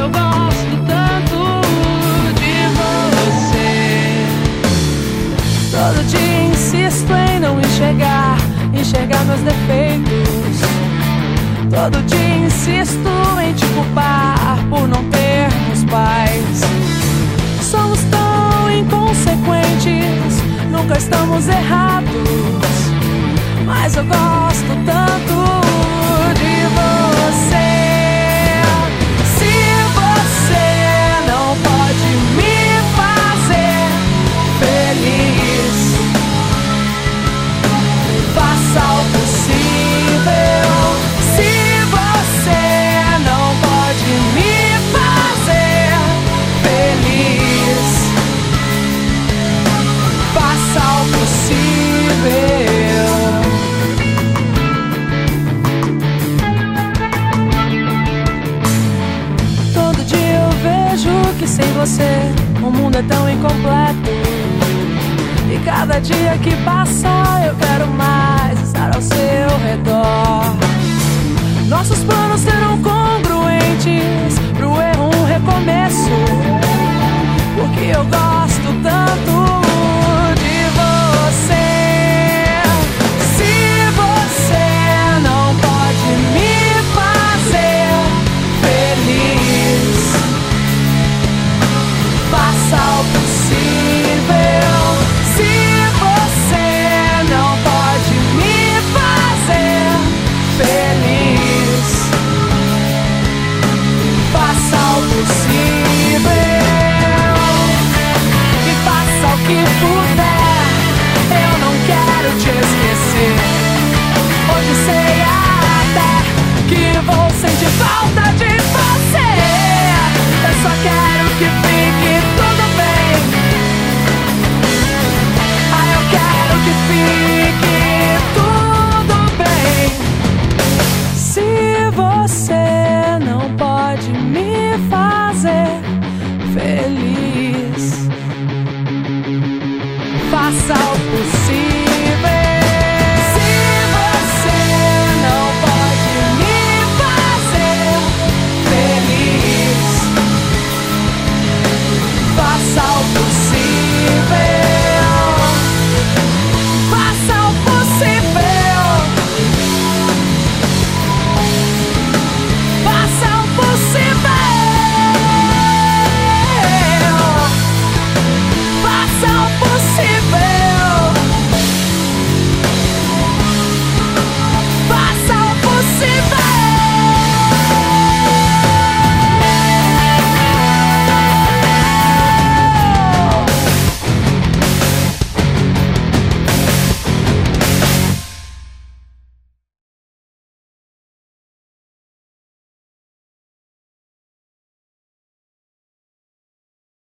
gosto tanto de você. Todo dia insisto em não enxergar meus defeitos. Todo dia insisto em te culpar por não termos paz. Somos tão inconsequentes, nunca estamos errados, mas eu gosto tanto de você. Se você não pode me fazer feliz, faça o possível. Se você não pode me fazer feliz, faça o possível. Todo dia eu vejo que sem você o mundo é tão incompleto. E cada dia que passa eu quero mais estar ao seu redor. Nossos planos serão congruentes, pro erro um recomeço, porque eu gosto tanto de você. Se você não pode me fazer feliz, faça o possível. Se você não pode me fazer feliz, faça o possível. E faça o que puder, eu não quero te esquecer.